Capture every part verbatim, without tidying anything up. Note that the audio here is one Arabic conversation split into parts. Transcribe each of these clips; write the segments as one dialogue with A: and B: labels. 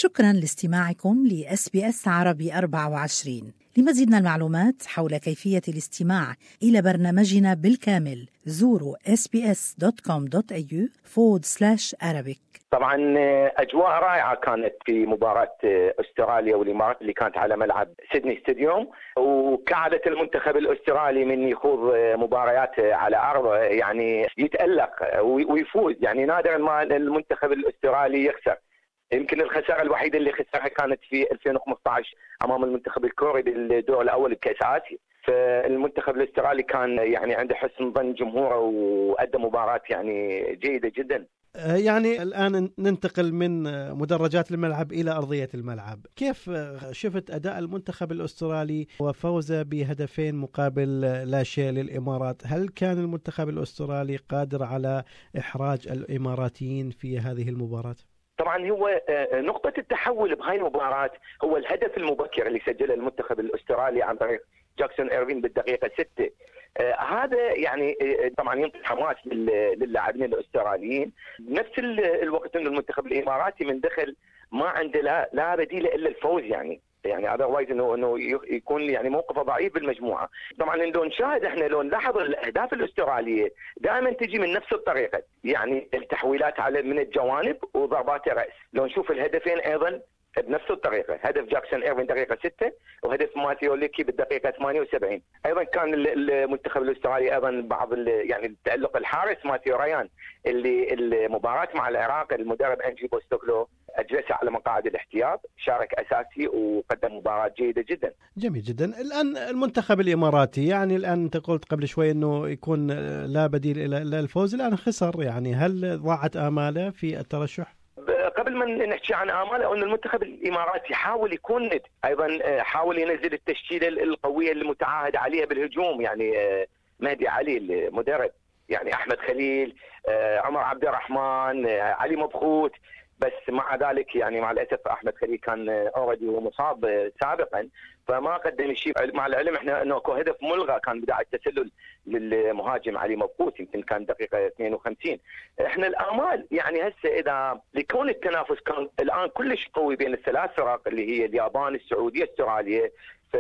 A: شكراً لاستماعكم ل إس بي إس عربي أربعة وعشرين. لمزيد من المعلومات حول كيفية الاستماع إلى برنامجنا بالكامل زوروا إس بي إس دوت كوم دوت إيه يو forward slash Arabic.
B: طبعا أجواء رائعة كانت في مباراة أستراليا والإمارات اللي كانت على ملعب سيدني ستاديوم، وكعادة المنتخب الأسترالي من يخوض مباريات على أرض يعني يتألق ويفوز، يعني نادرا ما المنتخب الأسترالي يخسر. يمكن الخسارة الوحيدة اللي خسرها كانت في ألفين وخمسة عشر أمام المنتخب الكوري بالدور الأول بكأس آسيا. فالمنتخب الاسترالي كان يعني عنده حسن ظن جمهوره وأدى مباراة يعني جيدة جدا.
C: يعني الآن ننتقل من مدرجات الملعب إلى أرضية الملعب، كيف شفت أداء المنتخب الأسترالي وفوزه بهدفين مقابل لا شيء للإمارات؟ هل كان المنتخب الأسترالي قادر على إحراج الإماراتيين في هذه المباراة؟
B: طبعا هو نقطة التحول بهاي المباراة هو الهدف المبكر اللي سجله المنتخب الأسترالي عن طريق جاكسون إيرفين بالدقيقة ستة. آه هذا يعني آه طبعا ينطي حماس للاعبين الأستراليين. بنفس الوقت انه المنتخب الإماراتي من دخل ما عنده لا, لا بديل إلا الفوز، يعني يعني otherwise انه انه يكون يعني موقفه ضعيف بالمجموعه. طبعا لو نشاهد احنا لو نلاحظ الاهداف الاستراليه دائما تجي من نفس الطريقه، يعني التحويلات على من الجوانب وضربات راس. لو نشوف الهدفين ايضا بنفس الطريقه، هدف جاكسون إيرفين دقيقه ستة وهدف ماثيو ليكي بالدقيقه ثمانية وسبعين. ايضا كان المنتخب الاسترالي ايضا بعض يعني تالق الحارس ماثيو ريان اللي المباراه مع العراق المدرب انجي بوستوغلو أجلسه على مقاعد الاحتياط، شارك أساسي وقدم مباراة جيدة جدا.
C: جميل جدا. الآن المنتخب الإماراتي، يعني الآن أنت قلت قبل شوي أنه يكون لا بديل إلى الفوز، الآن خسر، يعني هل ضاعت آماله في الترشح؟
B: قبل ما نحكي عن آماله أن المنتخب الإماراتي حاول يكون ند، أيضا حاول ينزل التشكيلة القوية المتعاهد عليها بالهجوم، يعني مهدي علي المدرب، يعني أحمد خليل، عمر عبد الرحمن، علي مبخوت. بس مع ذلك يعني مع الاسف احمد خليل كان اوريدي ومصاب سابقا فما قدم شيء. مع العلم احنا انه اكو هدف ملغى كان بدايه التسلل للمهاجم علي مبخوت، يمكن كان دقيقه اثنين وخمسين. احنا الامال يعني هسه اذا لكون التنافس كان الان كلش قوي بين الثلاث فرق اللي هي اليابان السعوديه استراليا،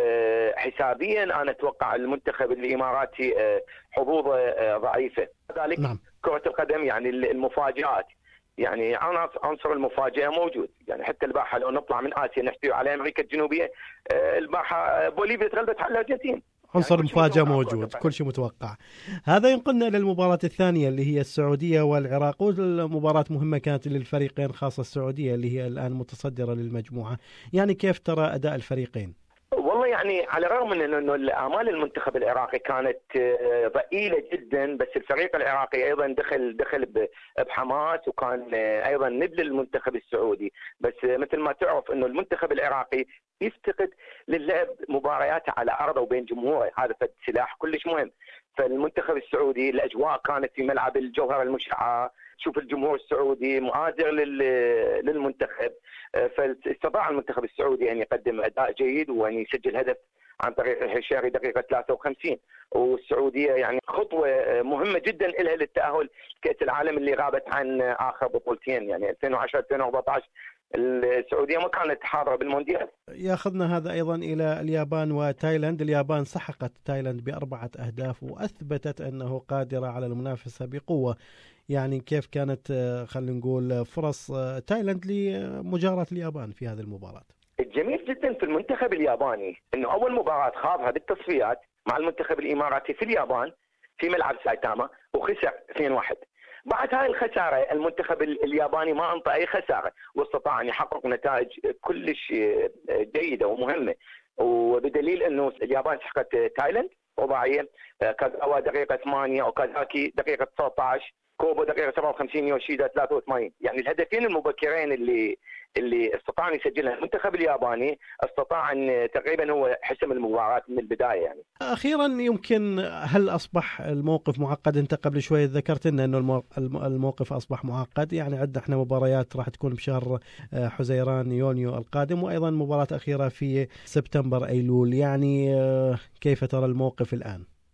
B: فحسابيا انا اتوقع المنتخب الاماراتي حظوظه ضعيفه. ذلك نعم. كره القدم يعني المفاجات، يعني عنصر المفاجأة موجود، يعني حتى الباحة لو نطلع من آسيا نحكي على أمريكا الجنوبية، الباحة بوليفيا تغلبت على الأرجنتين.
C: عنصر يعني المفاجأة موجود، كل شيء متوقع. هذا ينقلنا للمباراة الثانية اللي هي السعودية والعراق، والمباراة مهمة كانت للفريقين خاصة السعودية اللي هي الآن متصدرة للمجموعة. يعني كيف ترى أداء الفريقين؟
B: والله يعني على الرغم من انه الامال المنتخب العراقي كانت ضئيله جدا، بس الفريق العراقي ايضا دخل دخل بحماس وكان ايضا ند للمنتخب السعودي. بس مثل ما تعرف انه المنتخب العراقي يفتقد للعب مبارياته على ارضه وبين جمهوره، هذا سلاح كلش مهم. فالمنتخب السعودي الاجواء كانت في ملعب الجوهره المشعه، شوف الجمهور السعودي مؤازر للمنتخب، فاستطاع المنتخب السعودي أن يقدم أداء جيد وأن يسجل هدف عن طريق الحشاري دقيقة ثلاثة وخمسين. والسعودية يعني خطوة مهمة جدا لها للتأهل كأس العالم اللي غابت عن آخر بطولتين، يعني ألفين وعشرة ألفين وأربعة عشر السعودية ما كانت حاضرة بالمونديال.
C: ياخذنا هذا أيضا إلى اليابان وتايلاند. اليابان سحقت تايلاند بأربعة أهداف وأثبتت أنه قادرة على المنافسة بقوة. يعني كيف كانت خلينا نقول فرص تايلاند لمجاراة اليابان في هذه المباراة؟
B: الجميل جدا في المنتخب الياباني انه اول مباراة خاضها بالتصفيات مع المنتخب الاماراتي في اليابان في ملعب سايتاما وخسر اثنين واحد. بعد هاي الخسارة المنتخب الياباني ما انطى اي خسارة واستطاع ان يحقق نتائج كلش جيدة ومهمة، وبدليل انه اليابان سحقت تايلاند رباعية، كازاوا دقيقة ثمانية وكازاكي دقيقة تسعة عشر، كوبو دقيقة سبعة وخمسين، يوشيدا ثلاثة وثمانين. يعني الهدفين المبكرين اللي اللي استطاع ان يسجلها المنتخب الياباني استطاع ان تقريبا هو حسم المباراة من البداية. يعني
C: اخيرا يمكن هل اصبح الموقف معقد؟ انت قبل شوي ذكرت لنا انه الموقف اصبح معقد، يعني عندنا احنا مباريات راح تكون بشهر حزيران يونيو القادم، وايضا مباراة اخيرة في سبتمبر ايلول. يعني كيف ترى الموقف الان؟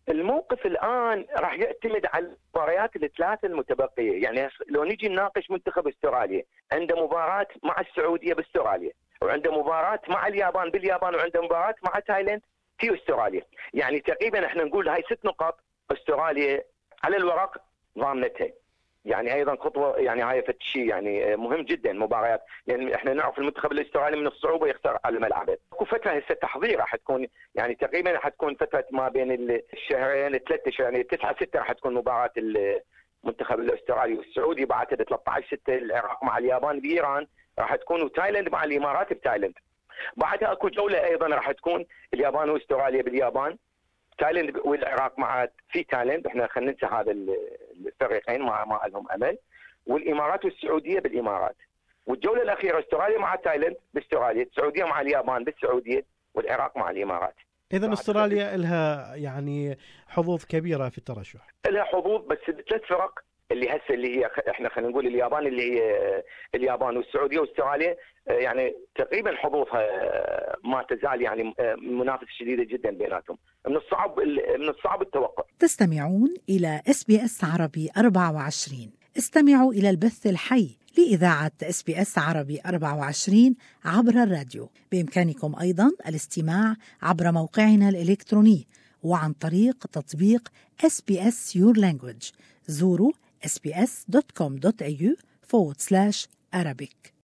B: الموقف الآن راح يعتمد على المباريات الثلاثة المتبقية. يعني لو نجي نناقش منتخب استراليا، عنده مباراة مع السعودية باستراليا، وعنده مباراة مع اليابان باليابان، وعنده مباراة مع تايلاند في استراليا. يعني تقريبا احنا نقول هاي ست نقاط استراليا على الورق ضامنتها. يعني ايضا خطوه، يعني هاي شيء يعني مهم جدا مباريات، لان يعني احنا نعرف المنتخب الاسترالي من الصعوبه يخسر على ملعبه. اكو فتره هسه تحضير راح تكون، يعني تقريبا راح تكون فتره ما بين الشهرين ثلاثة شهور، يعني تسعة ستة راح تكون مباراه المنتخب الاسترالي والسعودي، بعد ثلاثة عشر ستة العراق مع اليابان بايران راح تكون، وتايلاند مع الامارات بتايلاند. بعدها اكو جوله ايضا راح تكون اليابان واستراليا باليابان، تايلاند والعراق مع في تايلاند، احنا خلينا ننسى هذا الفريقين ما ما لهم امل، والامارات والسعوديه بالامارات. والجوله الاخيره استراليا مع تايلاند باستراليا، السعوديه مع اليابان بالسعوديه، والعراق مع الامارات.
C: اذا استراليا لها يعني حظوظ كبيره في الترشح.
B: لها حظوظ، بس الثلاث فرق اللي هسه اللي هي احنا خلينا نقول اليابان، اللي هي اليابان والسعوديه واستراليا، يعني تقريبا حظوظها ما تزال يعني منافسه شديده جدا بيناتهم. من الصعب من الصعب التوقع.
A: تستمعون إلى إس بي إس عربي أربعة وعشرين. استمعوا إلى البث الحي لإذاعة إس بي إس عربي أربعة وعشرين عبر الراديو. بإمكانكم أيضا الاستماع عبر موقعنا الإلكتروني وعن طريق تطبيق إس بي إس Your Language. زوروا إس بي إس دوت كوم دوت إيه يو forward slash Arabic.